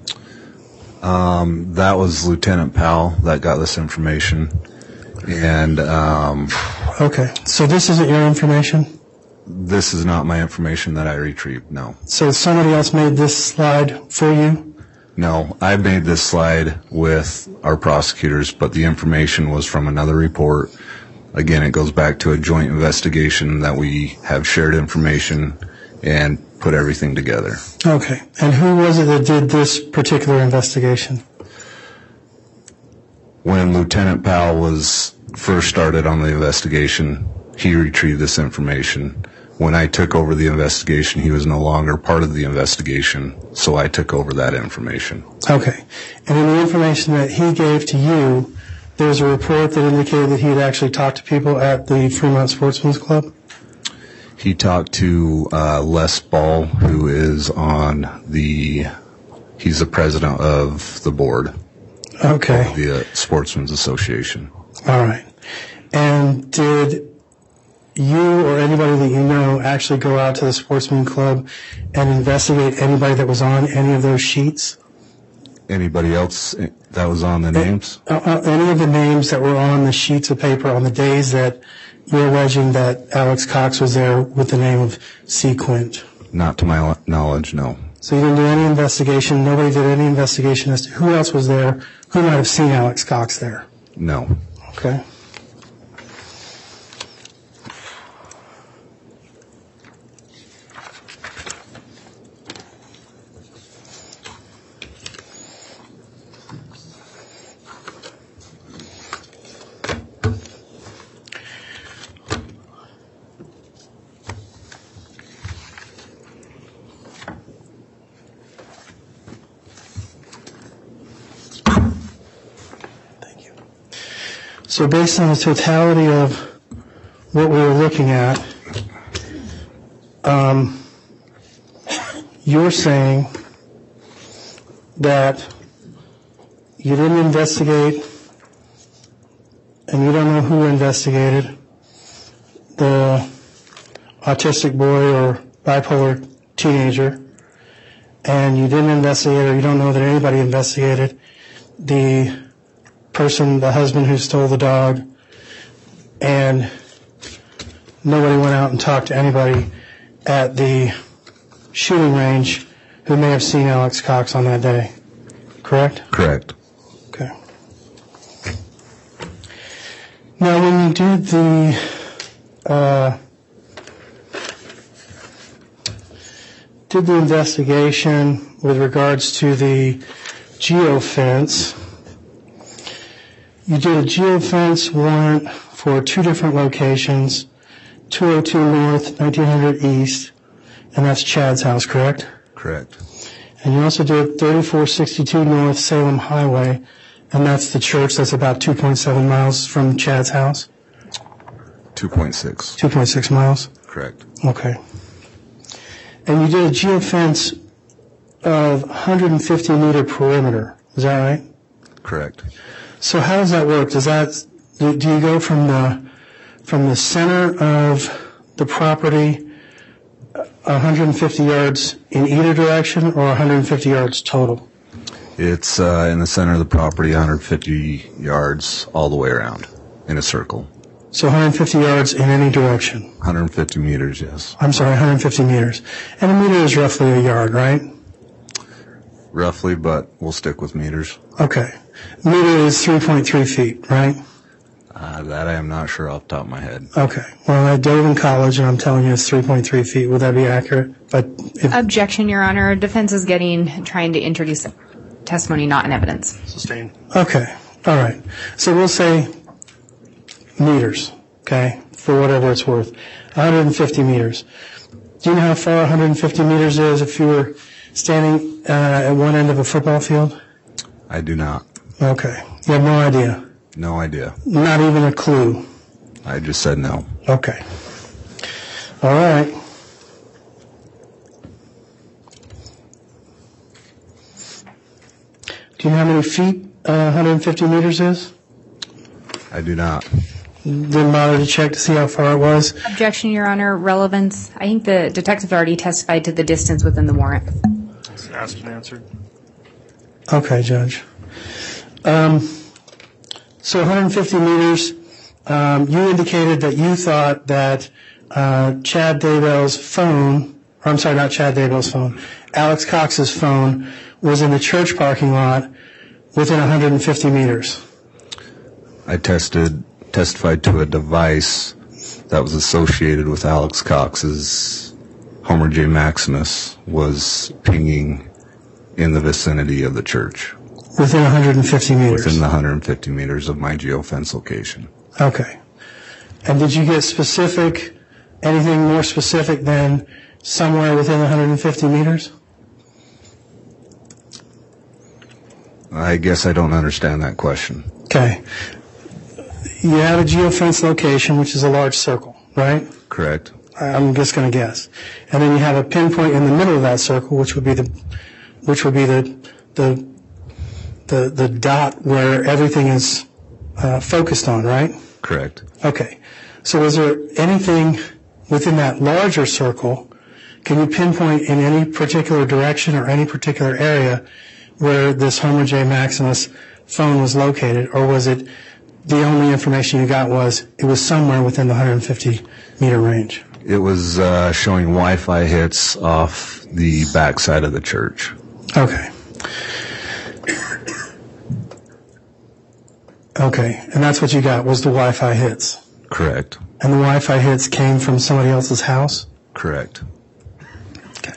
S6: That was Lieutenant Powell that got this information. And
S7: Okay, so this isn't your information?
S6: this is not my information that I retrieved, no.
S7: So somebody else made this slide for you?
S6: No, I made this slide with our prosecutors, but the information was from another report. Again, it goes back to a joint investigation that we have shared information and put everything together.
S7: Okay. And who was it that did this particular investigation?
S6: When Lieutenant Powell was first started on the investigation, he retrieved this information. When I took over the investigation, he was no longer part of the investigation, so I took over that information.
S7: Okay. And in the information that he gave to you, there was a report that indicated that he had actually talked to people at the Fremont Sportsman's Club?
S6: He talked to Les Ball, who is he's the president of the board.
S7: Okay.
S6: Of the Sportsman's Association.
S7: All right. And did you or anybody that you know actually go out to the Sportsman Club and investigate anybody that was on any of those sheets?
S6: Anybody else that was on the names?
S7: Any of the names that were on the sheets of paper on the days that you're alleging that Alex Cox was there with the name of Sequint?
S6: Not to my knowledge, no.
S7: So you didn't do any investigation? Nobody did any investigation as to who else was there, who might have seen Alex Cox there?
S6: No.
S7: Okay. So based on the totality of what we were looking at, you're saying that you didn't investigate and you don't know who investigated the autistic boy or bipolar teenager, and you didn't investigate, or you don't know that anybody investigated the person, the husband who stole the dog, and nobody went out and talked to anybody at the shooting range who may have seen Alex Cox on that day, correct?
S6: Correct.
S7: Okay. Now, when you did the investigation with regards to the geofence, you did a geofence warrant for two different locations, 202 North, 1900 East, and that's Chad's house, correct?
S6: Correct.
S7: And you also did 3462 North Salem Highway, and that's the church that's about 2.7 miles from Chad's house?
S6: 2.6.
S7: 2.6 miles?
S6: Correct.
S7: Okay. And you did a geofence of 150-meter perimeter, is that right?
S6: Correct.
S7: So how does that work? Do you go from the center of the property 150 yards in either direction, or 150 yards total?
S6: It's in the center of the property, 150 yards all the way around in a circle.
S7: So 150 yards in any direction?
S6: 150 meters, yes.
S7: I'm sorry, 150 meters. And a meter is roughly a yard, right?
S6: Roughly, but we'll stick with meters.
S7: Okay. Meter is 3.3 feet, right?
S6: That I am not sure off the top of my head.
S7: Okay. Well, I dove in college, and I'm telling you it's 3.3 feet. Would that be accurate?
S5: Objection, Your Honor. Defense is trying to introduce testimony, not in evidence.
S4: Sustained.
S7: Okay. All right. So we'll say meters, okay, for whatever it's worth. 150 meters. Do you know how far 150 meters is if you were standing at one end of a football field?
S6: I do not.
S7: Okay. You have no idea?
S6: No idea.
S7: Not even a clue?
S6: I just said no.
S7: Okay. All right. Do you know how many feet 150 meters is?
S6: I do not.
S7: Didn't bother to check to see how far it was?
S5: Objection, Your Honor. Relevance. I think the detective already testified to the distance within the warrant.
S4: It's asked and answered.
S7: Okay, Judge. So 150 meters, you indicated that you thought that Chad Daybell's phone, or I'm sorry, not Chad Daybell's phone, Alex Cox's phone was in the church parking lot within 150 meters.
S6: I testified to a device that was associated with Alex Cox's Homer J. Maximus was pinging in the vicinity of the church.
S7: Within 150 meters?
S6: Within the 150 meters of my geofence location.
S7: Okay. And did you get anything more specific than somewhere within 150 meters?
S6: I guess I don't understand that question.
S7: Okay. you have a geofence location, which is a large circle, right?
S6: Correct.
S7: I'm just going to guess. And then you have a pinpoint in the middle of that circle, which would be the dot where everything is focused on, right?
S6: Correct.
S7: Okay. So is there anything within that larger circle, can you pinpoint in any particular direction or any particular area where this Homer J. Maximus phone was located, or was it the only information you got was it was somewhere within the 150-meter range?
S6: It was showing Wi-Fi hits off the backside of the church.
S7: Okay. Okay, and that's what you got, was the Wi-Fi hits?
S6: Correct.
S7: And the Wi-Fi hits came from somebody else's house?
S6: Correct.
S7: Okay.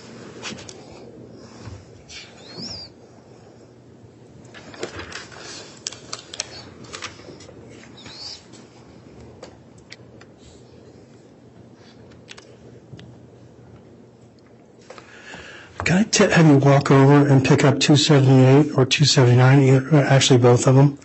S7: Can I have you walk over and pick up 278 or 279, actually both of them?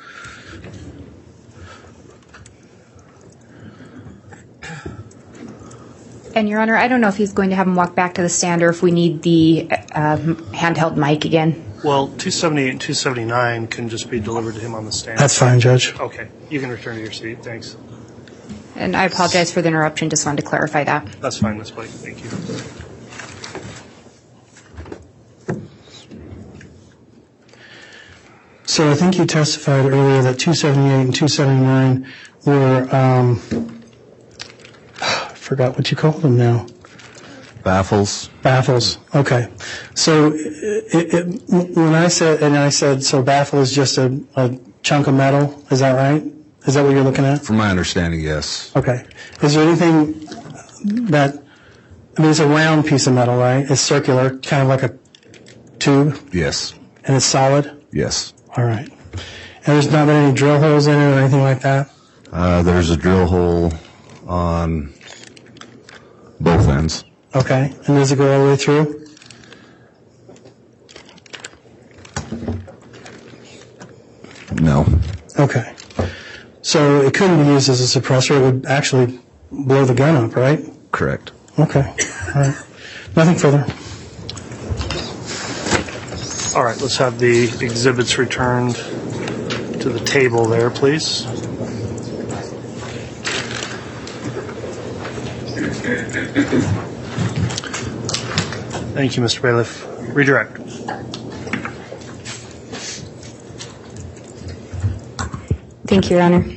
S5: And Your Honor, I don't know if he's going to have him walk back to the stand or if we need the handheld mic again.
S4: Well, 278 and 279 can just be delivered to him on the stand.
S7: That's fine, Judge.
S4: Okay. You can return to your seat. Thanks.
S5: And I apologize for the interruption. Just wanted to clarify that.
S4: That's fine, Ms. Blake. Thank you.
S7: So I think you testified earlier that 278 and 279 were, I forgot what you called them now.
S6: Baffles.
S7: Baffles. Okay. So when I said, so baffle is just a chunk of metal, is that right? Is that what you're looking at?
S6: From my understanding, yes.
S7: Okay. Is there anything that, I mean, it's a round piece of metal, right? It's circular, kind of like a tube?
S6: Yes.
S7: And it's solid?
S6: Yes.
S7: All right. And there's not been any drill holes in it or anything like that?
S6: There's a drill hole on both ends.
S7: Okay. And does it go all the way through?
S6: No.
S7: Okay. So it couldn't be used as a suppressor. It would actually blow the gun up, right?
S6: Correct.
S7: Okay. All right. Nothing further.
S4: All right, let's have the exhibits returned to the table there, please. Thank you, Mr. Bailiff. Redirect.
S5: Thank you, Your Honor.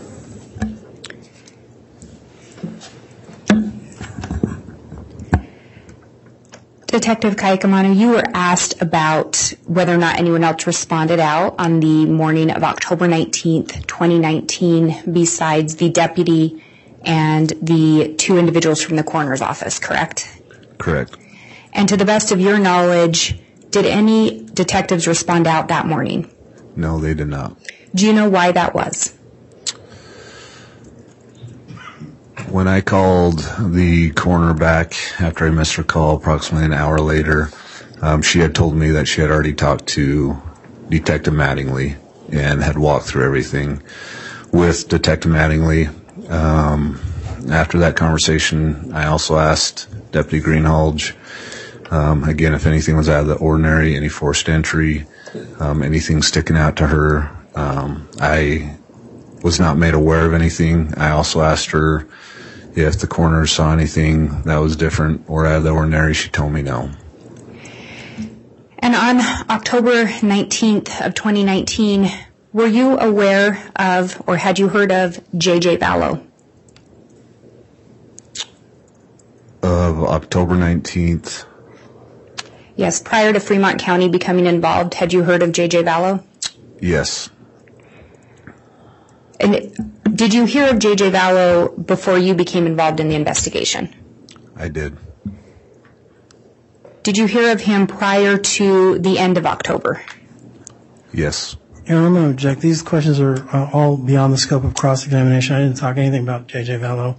S5: Detective Kaikamanu, you were asked about whether or not anyone else responded out on the morning of October 19th, 2019, besides the deputy and the two individuals from the coroner's office, correct?
S6: Correct.
S5: And to the best of your knowledge, did any detectives respond out that morning?
S6: No, they did not.
S5: Do you know why that was?
S6: When I called the coroner back after I missed her call approximately an hour later, she had told me that she had already talked to Detective Mattingly and had walked through everything with Detective Mattingly. After that conversation, I also asked Deputy Greenhalgh, again, if anything was out of the ordinary, any forced entry, anything sticking out to her. I was not made aware of anything. I also asked her if the coroner saw anything that was different or out of the ordinary. She told me no.
S5: And on October 19th of 2019, were you aware of or had you heard of J.J. Vallow?
S6: Of October 19th?
S5: Yes, prior to Fremont County becoming involved, had you heard of J.J. Vallow?
S6: Yes.
S5: And did you hear of J.J. Vallow before you became involved in the investigation?
S6: I did.
S5: Did you hear of him prior to the end of October?
S6: Yes.
S7: Aaron, I'm going to object. These questions are all beyond the scope of cross-examination. I didn't talk anything about J.J. Vallow.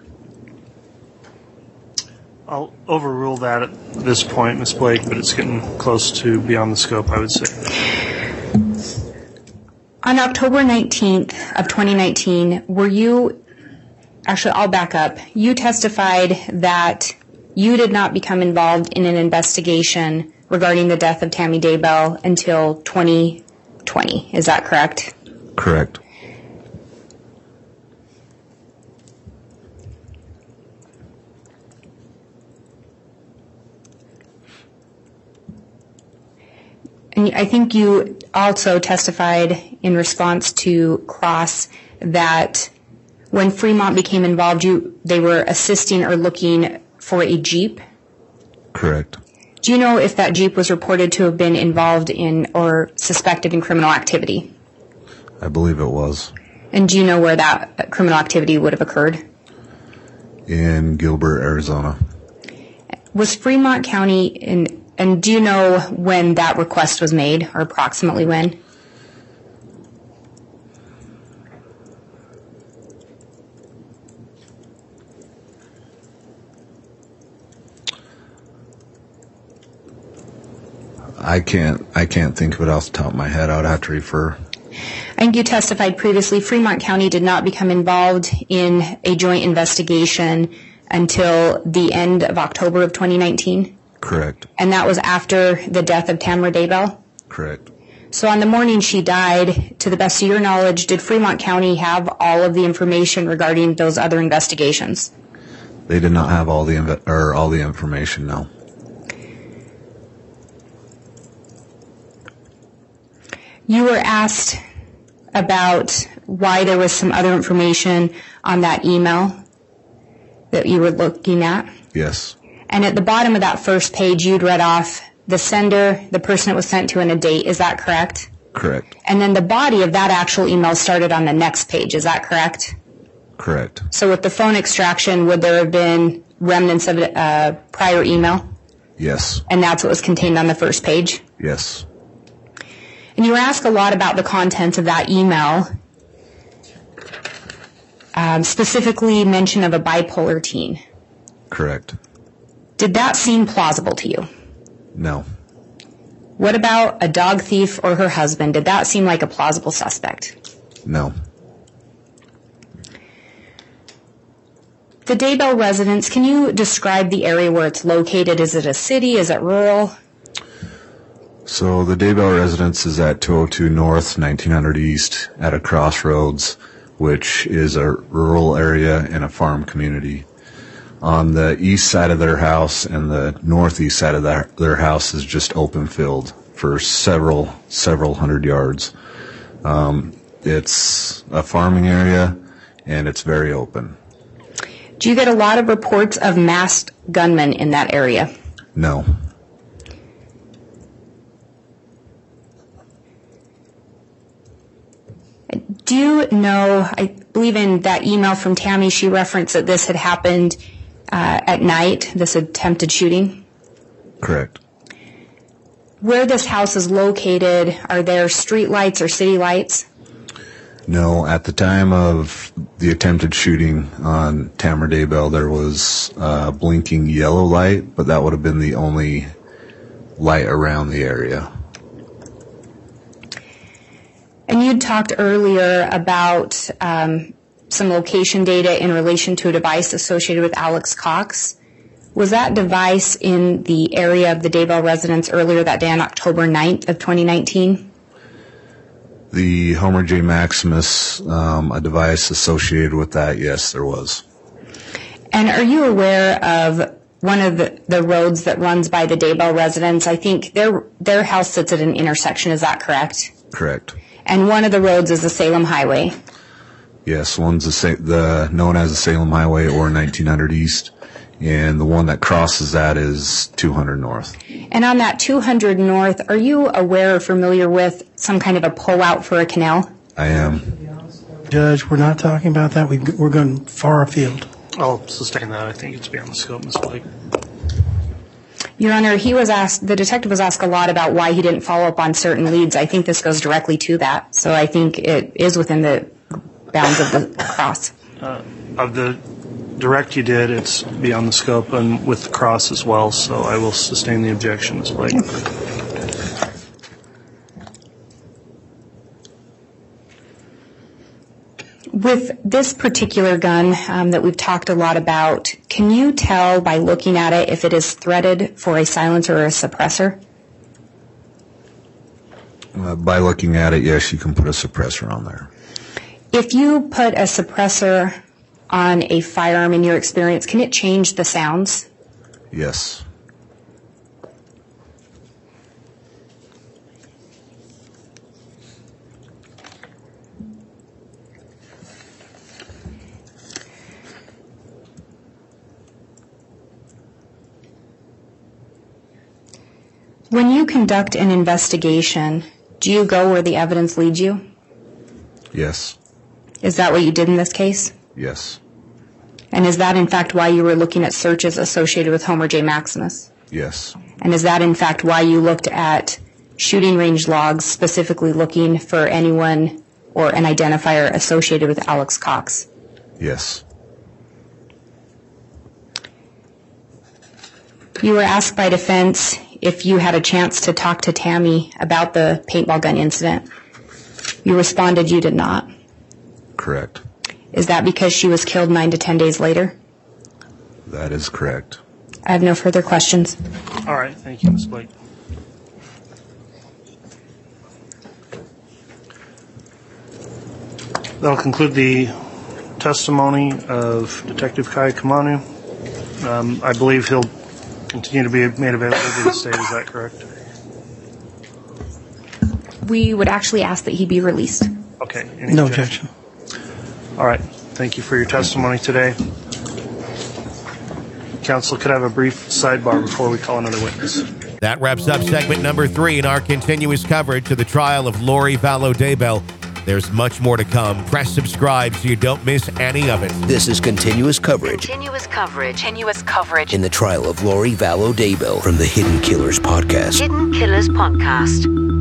S4: I'll overrule that at this point, Ms. Blake, but it's getting close to beyond the scope, I would say.
S5: On October 19th of 2019, actually, I'll back up. You testified that you did not become involved in an investigation regarding the death of Tammy Daybell until 2020. Is that correct?
S6: Correct.
S5: And I think you also testified in response to Cross that when Fremont became involved, they were assisting or looking for a Jeep.
S6: Correct.
S5: Do you know if that Jeep was reported to have been involved in or suspected in criminal activity?
S6: I believe it was.
S5: And do you know where that criminal activity would have occurred?
S6: In Gilbert, Arizona.
S5: Was Fremont County and do you know when that request was made, or approximately when?
S6: I can't think of it off the top of my head. I would have to refer.
S5: I think you testified previously Fremont County did not become involved in a joint investigation until the end of October of 2019?
S6: Correct.
S5: And that was after the death of Tamara Daybell?
S6: Correct.
S5: So on the morning she died, to the best of your knowledge, did Fremont County have all of the information regarding those other investigations?
S6: They did not have all the information, no.
S5: You were asked about why there was some other information on that email that you were looking at?
S6: Yes.
S5: And at the bottom of that first page, you'd read off the sender, the person it was sent to, and a date. Is that correct?
S6: Correct.
S5: And then the body of that actual email started on the next page. Is that correct?
S6: Correct.
S5: So with the phone extraction, would there have been remnants of a prior email?
S6: Yes.
S5: And that's what was contained on the first page?
S6: Yes.
S5: And you were asked a lot about the contents of that email, specifically mention of a bipolar teen.
S6: Correct.
S5: Did that seem plausible to you?
S6: No.
S5: What about a dog thief or her husband? Did that seem like a plausible suspect?
S6: No.
S5: The Daybell residence, can you describe the area where it's located? Is it a city? Is it rural?
S6: So the Daybell residence is at 202 North, 1900 East, at a crossroads, which is a rural area and a farm community. On the east side of their house and the northeast side of their house is just open field for several hundred yards. It's a farming area, and it's very open.
S5: Do you get a lot of reports of masked gunmen in that area?
S6: No.
S5: Do you know, I believe in that email from Tammy, she referenced that this had happened at night, this attempted shooting?
S6: Correct.
S5: Where this house is located, are there street lights or city lights?
S6: No, at the time of the attempted shooting on Tamara Daybell, there was a blinking yellow light, but that would have been the only light around the area.
S5: And you'd talked earlier about some location data in relation to a device associated with Alex Cox. Was that device in the area of the Daybell residence earlier that day on October 9th of 2019?
S6: The Homer J. Maximus, a device associated with that, yes, there was.
S5: And are you aware of one of the roads that runs by the Daybell residence? I think their house sits at an intersection, is that correct?
S6: Correct.
S5: And one of the roads is the Salem Highway.
S6: Yes, one's the known as the Salem Highway or 1900 East, and the one that crosses that is 200 North.
S5: And on that 200 North, are you aware or familiar with some kind of a pullout for a canal?
S6: I am.
S7: Judge, we're not talking about that. We're going far afield.
S4: I'll sustain that. I think it's beyond the scope, Ms. Blake.
S5: Your Honor, the detective was asked a lot about why he didn't follow up on certain leads. I think this goes directly to that. So I think it is within the bounds of the cross.
S4: Of the direct you did, it's beyond the scope, and with the cross as well, so I will sustain the objection, Ms. Blake.
S5: With this particular gun that we've talked a lot about, can you tell by looking at it if it is threaded for a silencer or a suppressor?
S6: By looking at it, yes, you can put a suppressor on there.
S5: If you put a suppressor on a firearm in your experience, can it change the sounds?
S6: Yes.
S5: When you conduct an investigation, do you go where the evidence leads you?
S6: Yes.
S5: Is that what you did in this case?
S6: Yes.
S5: And is that in fact why you were looking at searches associated with Homer J. Maximus?
S6: Yes.
S5: And is that in fact why you looked at shooting range logs, specifically looking for anyone or an identifier associated with Alex Cox?
S6: Yes.
S5: You were asked by defense if you had a chance to talk to Tammy about the paintball gun incident. You responded you did not.
S6: Correct.
S5: Is that because she was killed 9 to 10 days later?
S6: That is correct.
S5: I have no further questions.
S4: All right, thank you, Ms. Blake. That'll conclude the testimony of Detective Kai Kamanu. I believe he'll continue to be made available to the state. Is that correct?
S5: We would actually ask that he be released.
S4: Okay. Any
S7: No objection.
S4: All right. Thank you for your testimony today. Counsel, could I have a brief sidebar before we call another witness?
S3: That wraps up segment number 3 in our continuous coverage of the trial of Lori Vallow Daybell. There's much more to come. Press subscribe so you don't miss any of it.
S1: This is continuous coverage
S2: Continuous coverage.
S1: in the trial of Lori Vallow Daybell from the Hidden Killers podcast.
S2: Hidden Killers Podcast.